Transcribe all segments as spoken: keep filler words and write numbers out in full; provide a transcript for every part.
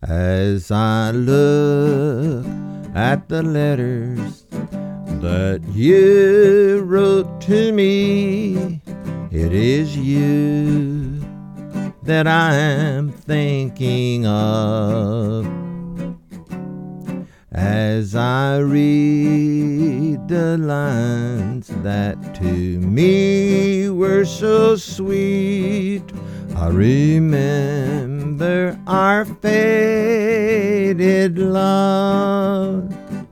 As I look at the letters that you wrote to me, it is you that I am thinking of. As I read the lines that to me were so sweet, I remember our faded love.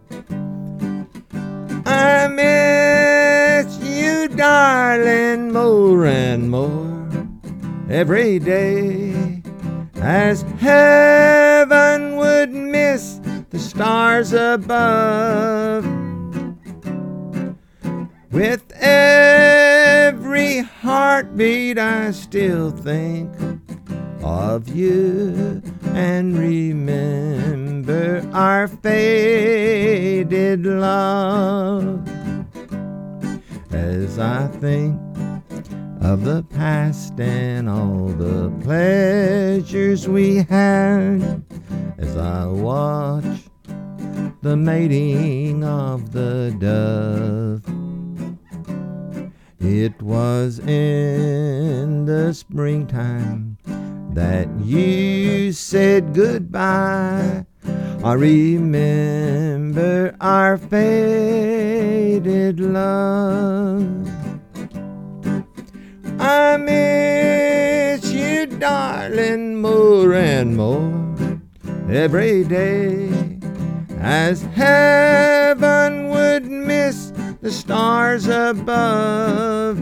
I miss you, darling, more and more every day, as heaven would miss the stars above. With every heartbeat I still think of you and remember our faded love. As I think of the past and all the pleasures we had, as I watch the mating of the dove. It was in the springtime that you said goodbye. I remember our faded love. I miss you, darling, more and more every day, as heaven would miss the stars above.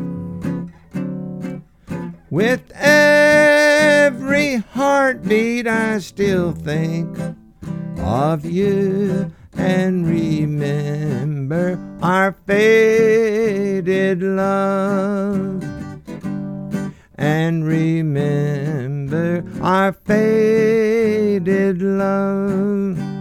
With every heartbeat I still think of you and remember our faded love. And remember our faded love.